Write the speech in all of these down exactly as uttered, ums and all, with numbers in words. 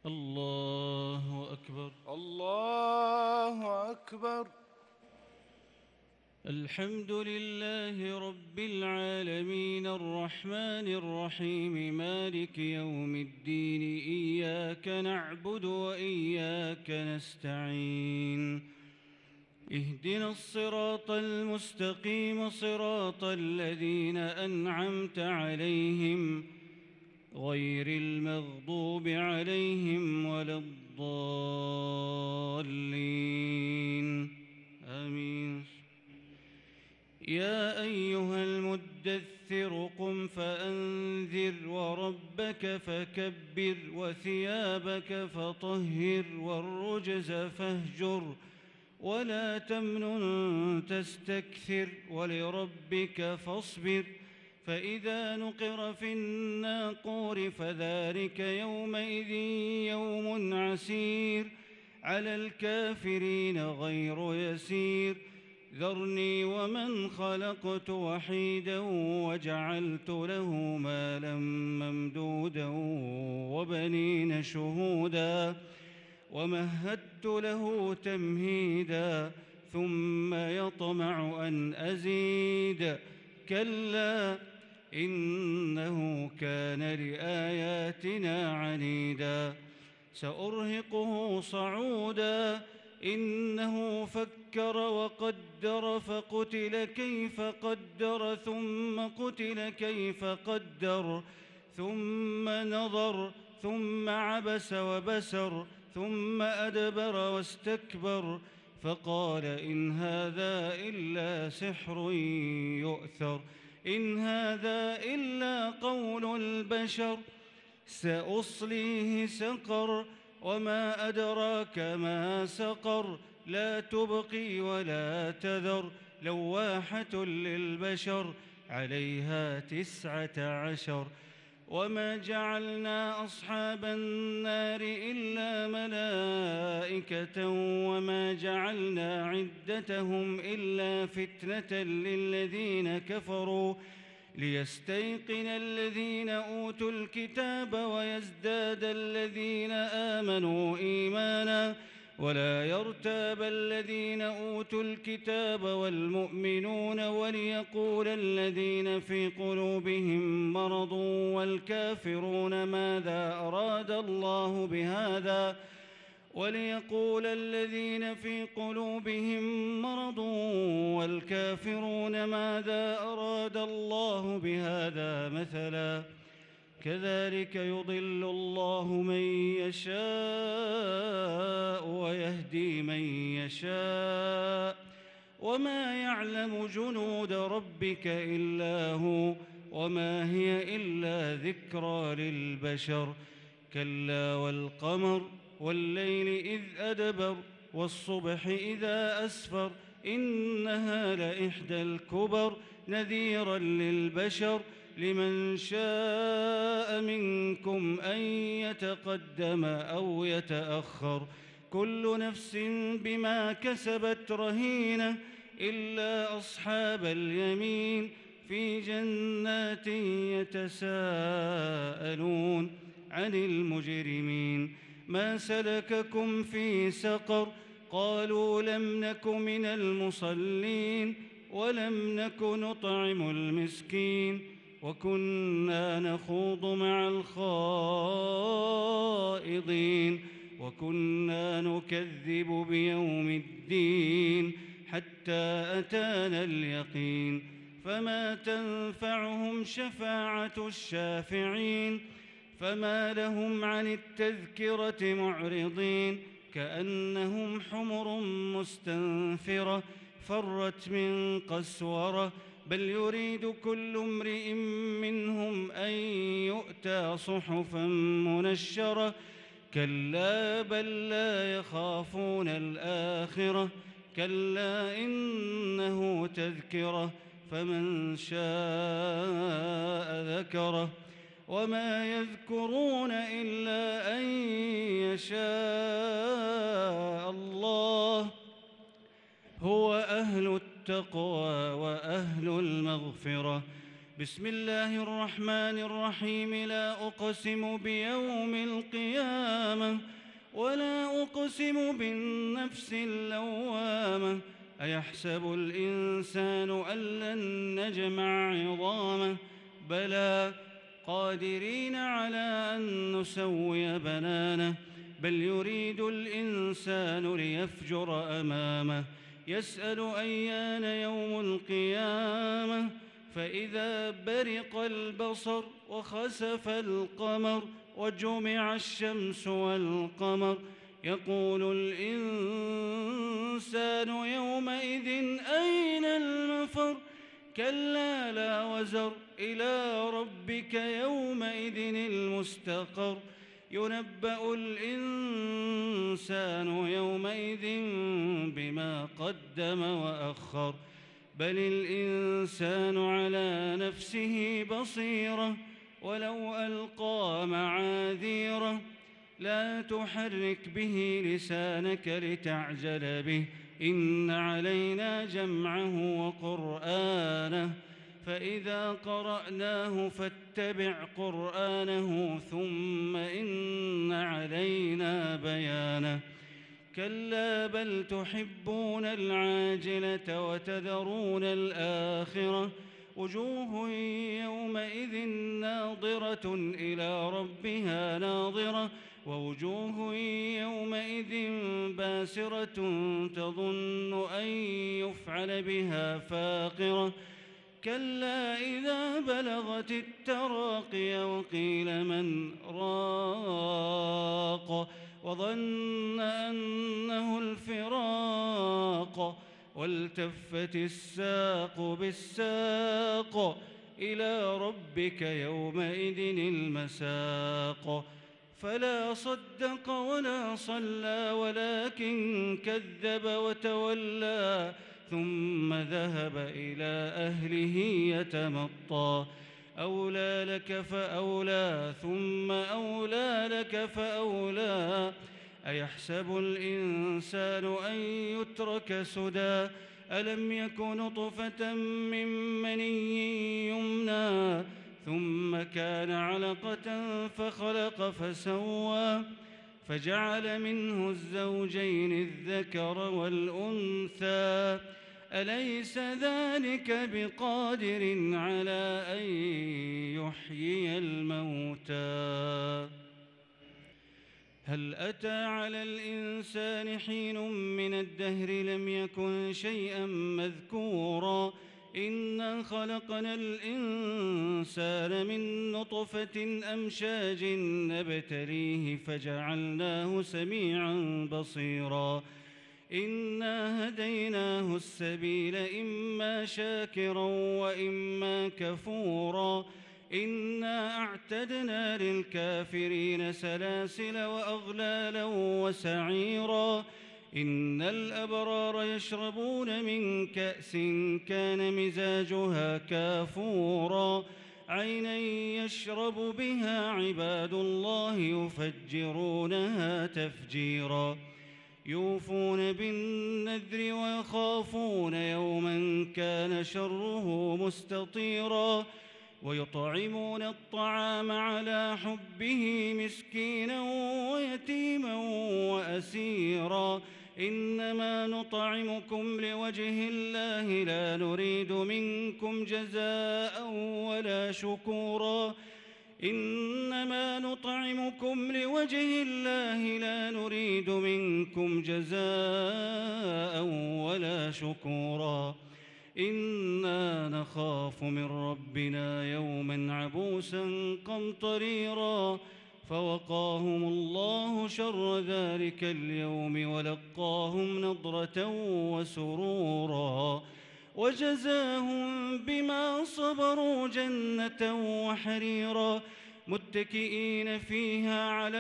الله أكبر. الله أكبر. الحمد لله رب العالمين الرحمن الرحيم مالك يوم الدين، إياك نعبد وإياك نستعين، اهدنا الصراط المستقيم صراط الذين أنعمت عليهم غير المغضوب عليهم ولا الضالين، آمين. يا أيها المدثر قم فأنذر وربك فكبر وثيابك فطهر والرجز فاهجر ولا تمنن تستكثر ولربك فاصبر. فإذا نقر في الناقور فذلك يومئذ يوم عسير على الكافرين غير يسير. ذرني ومن خلقت وحيدا وجعلت له مالا ممدودا وبنين شهودا ومهدت له تمهيدا ثم يطمع أن أزيد كلا إنه كان لآياتنا عنيدا سأرهقه صعودا إنه فكر وقدر فقتل كيف قدر ثم قتل كيف قدر ثم نظر ثم عبس وبسر ثم أدبر واستكبر فقال إن هذا إلا سحر يؤثر إن هذا إلا قول البشر سأصليه سقر وما أدراك ما سقر لا تبقي ولا تذر لواحة للبشر عليها تسعة عشر. وما جعلنا أصحاب النار إلا ملائكة وما جعلنا عدتهم إلا فتنة للذين كفروا ليستيقن الذين أوتوا الكتاب ويزداد الذين آمنوا إيمانا ولا يرتاب الذين أوتوا الكتاب والمؤمنون وليقول الذين في قلوبهم مرض والكافرون ماذا أراد الله بهذا وليقول الذين في قلوبهم مرض والكافرون ماذا أراد الله بهذا مثلا كذلك يضل الله من يشاء ويهدي من يشاء وما يعلم جنود ربك إلا هو وما هي إلا ذكرى للبشر. كلا والقمر والليل إذ أدبر والصبح إذا أسفر إنها لإحدى الكبر نذيرا للبشر لمن شاء منكم أن يتقدم أو يتأخر كل نفس بما كسبت رهينة إلا أصحاب اليمين في جنات يتساءلون عن المجرمين ما سلككم في سقر قالوا لم نك من المصلين ولم نك نطعم المسكين وكنا نخوض مع الخائضين وكنا نكذب بيوم الدين حتى أتانا اليقين فما تنفعهم شفاعة الشافعين فما لهم عن التذكرة معرضين كأنهم حمر مستنفرة فرت من قسورة بل يريد كل امرئ منهم أن يؤتى صحفا منشرة كلا بل لا يخافون الآخرة كلا إنه تذكرة فمن شاء ذكره وما يذكرون إلا أن يشاء الله هو أهل التقوى وأهل المغفرة بسم الله الرحمن الرحيم لا أقسم بيوم القيامة ولا أقسم بالنفس اللوامة أيحسب الإنسان أن لن نجمع عظامه بلى قادرين على أن نسوي بنانه بل يريد الإنسان ليفجر أمامه يسأل أيان يوم القيامة فإذا برق البصر وخسف القمر وجمع الشمس والقمر يقول الإنسان يومئذ أين المفر كلا لا وزر إلى ربك يومئذ المستقر ينبأ الإنسان يومئذ بما قدم وأخر بل الإنسان على نفسه بصيرة ولو ألقى معاذيره لا تحرك به لسانك لتعجل به إن علينا جمعه وقرآنه فإذا قرأناه فاتبع قرآنه ثم إن علينا بيانه كلا بل تحبون العاجلة وتذرون الآخرة وجوه يومئذ ناظرة إلى ربها ناظرة ووجوه يومئذ باسرة تظن أن يفعل بها فاقرة كلا إذا بلغت التراقي وقيل من راق وظن أنه الفراق والتفت الساق بالساق إلى ربك يومئذ المساق فلا صدق ولا صلى ولكن كذب وتولى ثم ذهب إلى أهله يتمطى أولى لك فأولى ثم أولى لك فأولى أيحسب الإنسان أن يترك سدى ألم يك نطفة من مني يمنى ثم كان علقة فخلق فسوى فجعل منه الزوجين الذكر والأنثى أليس ذلك بقادر على أن يحيي الموتى هل أتى على الإنسان حين من الدهر لم يكن شيئا مذكورا إنا خلقنا الإنسان من نطفة أمشاج نبتليه فجعلناه سميعا بصيرا إنا هديناه السبيل إما شاكرا وإما كفورا إنا أعتدنا للكافرين سلاسل وأغلالا وسعيرا إن الأبرار يشربون من كأس كان مزاجها كافورا عينا يشرب بها عباد الله يفجرونها تفجيرا يوفون بالنذر ويخافون يوما كان شره مستطيرا ويطعمون الطعام على حبه مسكينا ويتيما وأسيرا إنما نطعمكم لوجه الله لا نريد منكم جزاء ولا شكورا إنما نطعمكم لوجه الله لا نريد منكم جزاء ولا شكورا إنا نخاف من ربنا يوما عبوسا قمطريرا فوقاهم الله شر ذلك اليوم ولقاهم نضرة وسرورا وجزاهم بما صبروا جنة وحريرا متكئين فيها على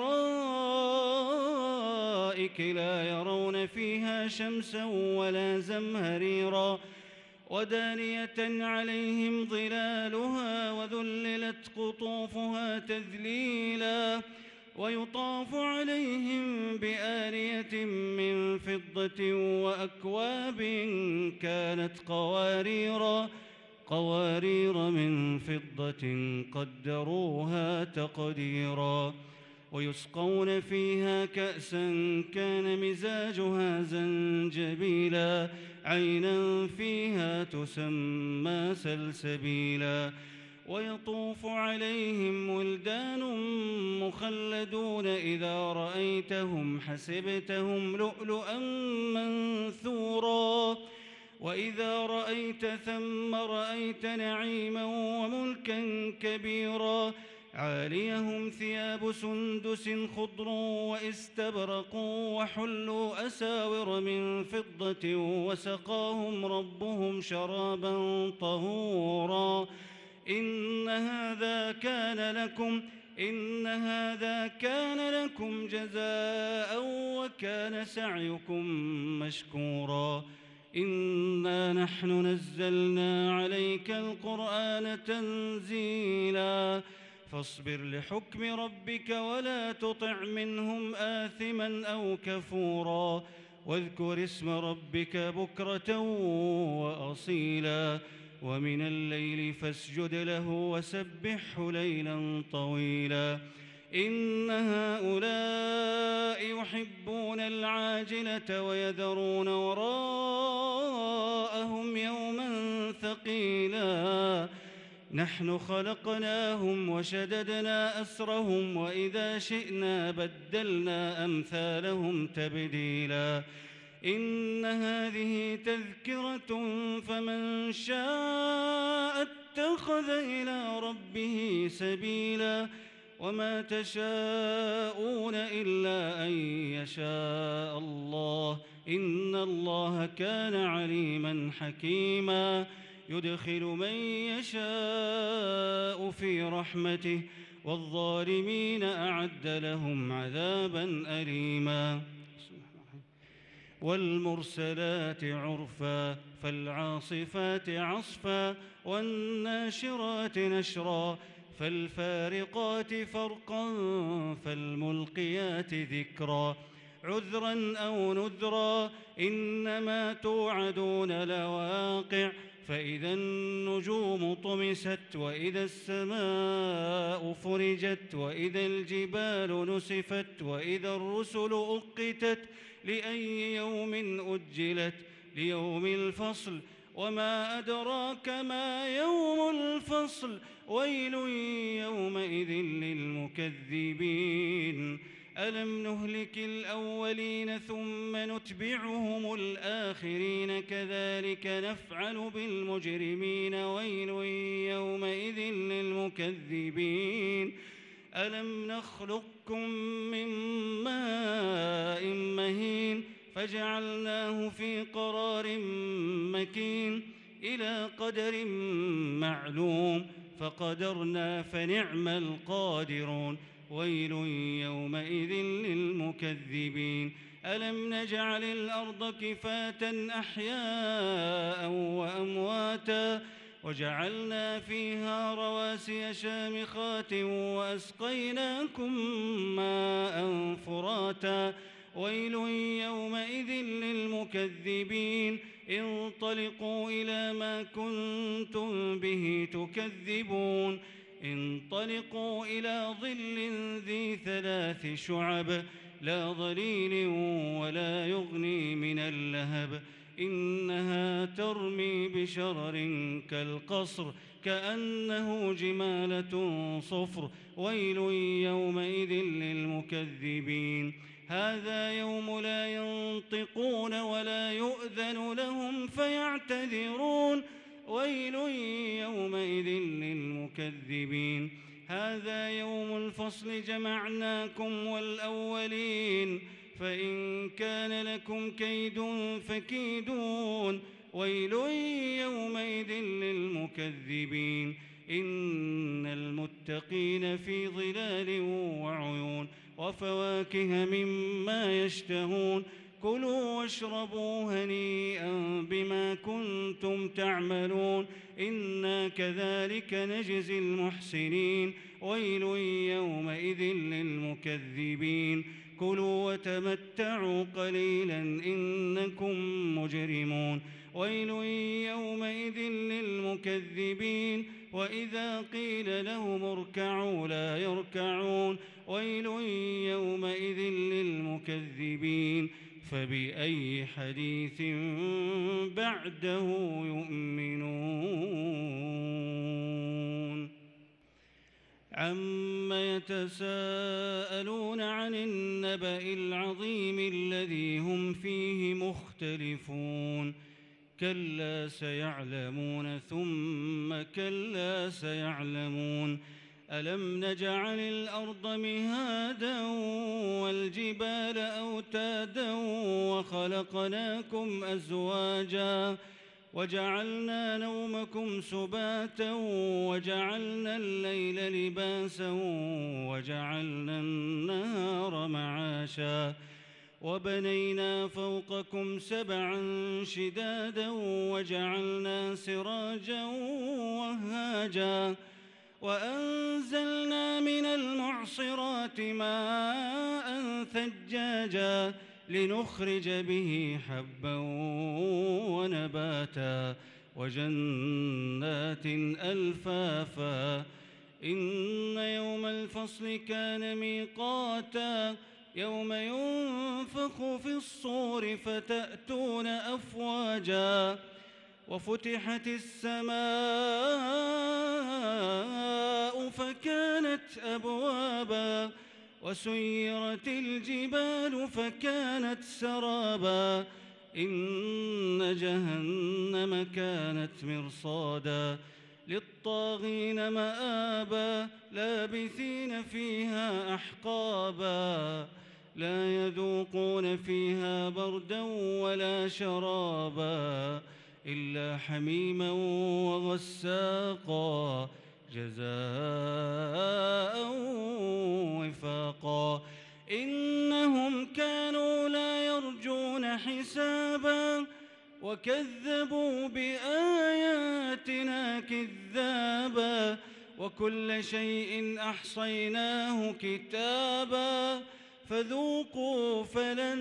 الأرائك لا يرون فيها شمسا ولا زمهريرا ودانية عليهم ظلالها وذللت قطوفها تذليلا ويطاف عليهم بآنية من فضة وأكواب كانت قواريرا قوارير من فضة قدروها تقديرا ويسقون فيها كأسا كان مزاجها زنجبيلا عينا فيها تسمى سلسبيلا ويطوف عليهم ولدان مخلدون إذا رأيتهم حسبتهم لؤلؤا منثورا وإذا رأيت ثم رأيت نعيما وملكا كبيرا عاليهم ثياب سندس خضر واستبرق وحلوا أساور من فضة وسقاهم ربهم شرابا طهورا إن هذا كان لكم إن هذا كان لكم جزاء وكان سعيكم مشكورا إنا نحن نزلنا عليك القرآن تنزيلا فاصبر لحكم ربك ولا تطع منهم آثما أو كفورا واذكر اسم ربك بكرة وأصيلا ومن الليل فاسجد له وسبحه ليلا طويلا إن هؤلاء يحبون العاجلة ويذرون وراءهم يوما ثقيلا نحن خلقناهم وشددنا أسرهم وإذا شئنا بدلنا أمثالهم تبديلا إن هذه تذكرة فمن شاء اتخذ إلى ربه سبيلا وما تشاءون إلا أن يشاء الله إن الله كان عليما حكيما يدخل من يشاء في رحمته والظالمين أعد لهم عذابا أليما والمرسلات عرفا فالعاصفات عصفا والناشرات نشرا فالفارقات فرقا فالملقيات ذكرا عذرا أو نذرا إنما توعدون لواقع فإذا النجوم طمست وإذا السماء فرجت وإذا الجبال نسفت وإذا الرسل أقتت لأي يوم أجلت ليوم الفصل وما أدراك ما يوم الفصل ويل يومئذ للمكذبين ألم نهلك الأولين ثم نتبعهم الآخرين كذلك نفعل بالمجرمين ويل يومئذ للمكذبين ألم نخلقكم من ماء مهين فجعلناه في قرار مكين إلى قدر معلوم فقدرنا فنعم القادرون ويل يومئذ للمكذبين ألم نجعل الأرض كفاة أحياء وأمواتا وجعلنا فيها رواسي شامخات وأسقيناكم ماء فراتا ويل يومئذ للمكذبين انطلقوا إلى ما كنتم به تكذبون انطلقوا إلى ظل ذي ثلاث شعب لا ظليل ولا يغني من اللهب إنها ترمي بشرر كالقصر كأنه جمالة صفر ويل يومئذ للمكذبين هذا يوم لا ينطقون ولا يؤذن لهم فيعتذرون ويل يومئذ للمكذبين هذا يوم الفصل جمعناكم والأولين فإن كان لكم كيد فكيدون ويل يومئذ للمكذبين إن المتقين في ظلال وعيون وفواكه مما يشتهون كلوا واشربوا هنيئا بما كنتم تعملون إنا كذلك نجزي المحسنين ويل يومئذ للمكذبين كلوا وتمتعوا قليلا إنكم مجرمون ويل يومئذ للمكذبين وإذا قيل لهم اركعوا لا يركعون ويل يومئذ للمكذبين فبأي حديث بعده يؤمنون عم يتساءلون عن النبأ العظيم الذي هم فيه مختلفون كلا سيعلمون ثم كلا سيعلمون ألم نجعل الأرض مهادا والجبال أوتادا وخلقناكم أزواجا وجعلنا نومكم سباتا وجعلنا الليل لباسا وجعلنا النهار معاشا وبنينا فوقكم سبعا شدادا وجعلنا سراجا وهاجا وأنزلنا من المعصرات ماء ثجاجا لنخرج به حبا ونباتا وجنات ألفافا إن يوم الفصل كان ميقاتا يوم ينفخ في الصور فتأتون أفواجا وفتحت السماء فكانت أبوابا وسيرت الجبال فكانت سرابا إن جهنم كانت مرصادا للطاغين مآبا لابثين فيها أحقابا لا يذوقون فيها بردا ولا شرابا إلا حميما وغساقا جزاء وفاقا إنهم كانوا لا يرجون حسابا وكذبوا بآياتنا كذابا وكل شيء أحصيناه كتابا فذوقوا فلن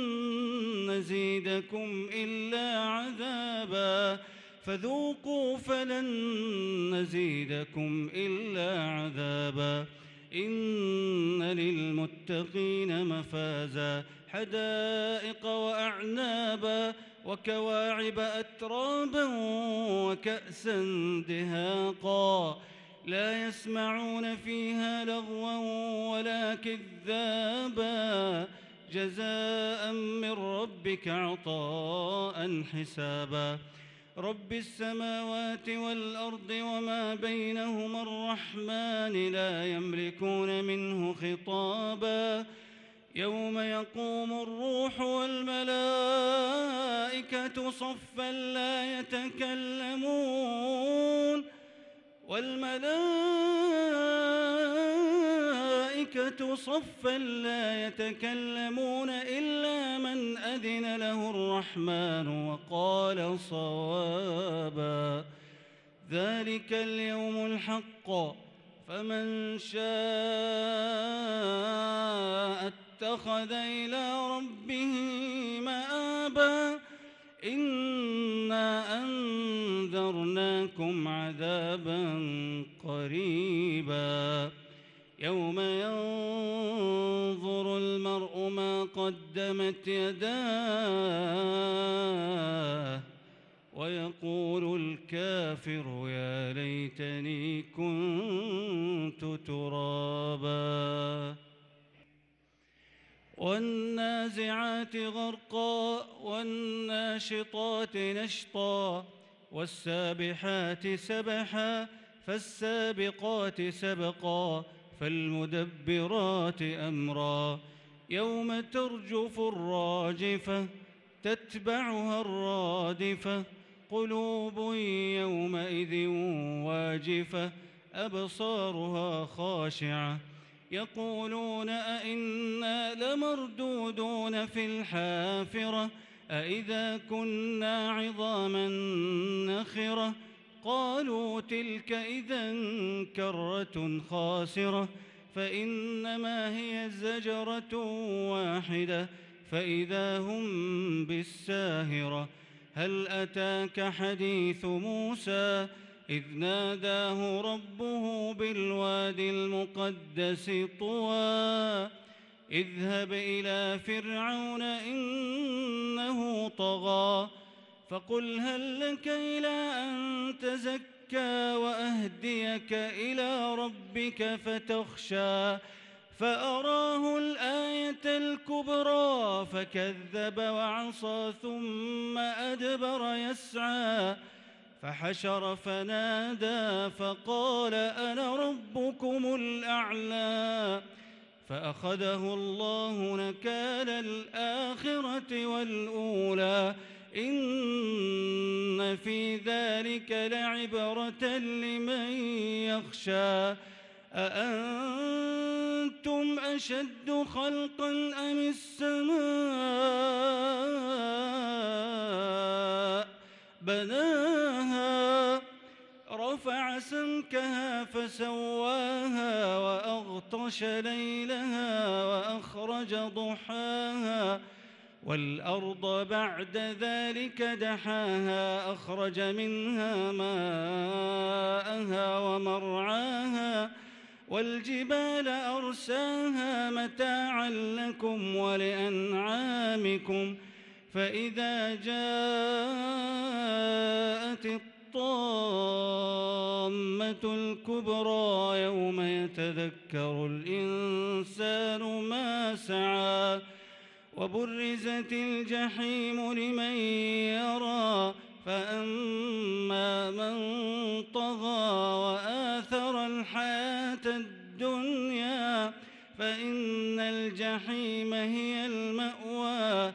نزيدكم إلا عذابا فذوقوا فلن نزيدكم إلا عذابا إن للمتقين مفازا حدائق وأعنابا وكواعب أترابا وكأسا دهاقا لا يسمعون فيها لغوا ولا كذابا جزاء من ربك عطاء حسابا رب السماوات والأرض وما بينهما الرحمن لا يملكون منه خطابا يوم يقوم الروح والملائكة صفا لا يتكلمون والملائكة صفا لا يتكلمون إلا من أذن له الرحمن وقال صوابا ذلك اليوم الحق فمن شاء اتخذ إلى ربه مآبا إنا أنذرناكم عذابا قريبا يوم ينظر المرء ما قدمت يداه ويقول الكافر يا ليتني كنت ترابا والنازعات غرقا والناشطات نشطا والسابحات سبحا فالسابقات سبقا فالمدبرات أمرا يوم ترجف الراجفة تتبعها الرادفة قلوب يومئذ واجفة أبصارها خاشعة يقولون أئنا لمردودون في الحافرة أئذا كنا عظاما نخرة قالوا تلك إذا كرة خاسرة فإنما هي زجرة واحدة فإذا هم بالساهرة هل أتاك حديث موسى إذ ناداه ربه بالوادي المقدس طوى اذهب إلى فرعون إنه طغى فقل هل لك إلى أن تزكى وأهديك إلى ربك فتخشى فأراه الآية الكبرى فكذب وعصى ثم أدبر يسعى فحشر فنادى فقال أنا ربكم الأعلى فأخذه الله نكال الآخرة والأولى إن في ذلك لعبرة لمن يخشى أأنتم أشد خلقا أم السماء بناها رفع سمكها فسواها وأغطش ليلها وأخرج ضحاها والأرض بعد ذلك دحاها أخرج منها ماءها ومرعاها والجبال أرساها متاعا لكم ولأنعامكم فإذا جاءت الطامة الكبرى يوم يتذكر الإنسان ما سعى وبرزت الجحيم لمن يرى فأما من طغى وآثر الحياة الدنيا فإن الجحيم هي المأوى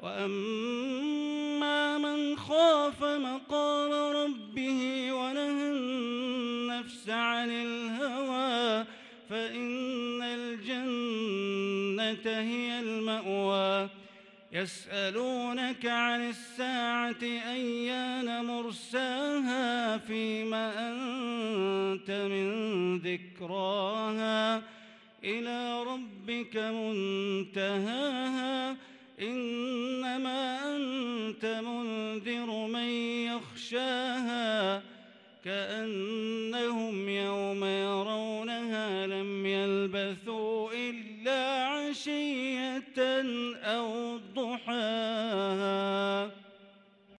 وأما من خاف مقام ربه ونهى النفس عن الهوى فإن الجنة هي المأوى يسألونك عن الساعة أيان مرساها فيما أنت من ذكراها إلى ربك منتهاها إنما أنت منذر من يخشاها كأنهم يوم يرونها لم يلبثوا إلا عشية أو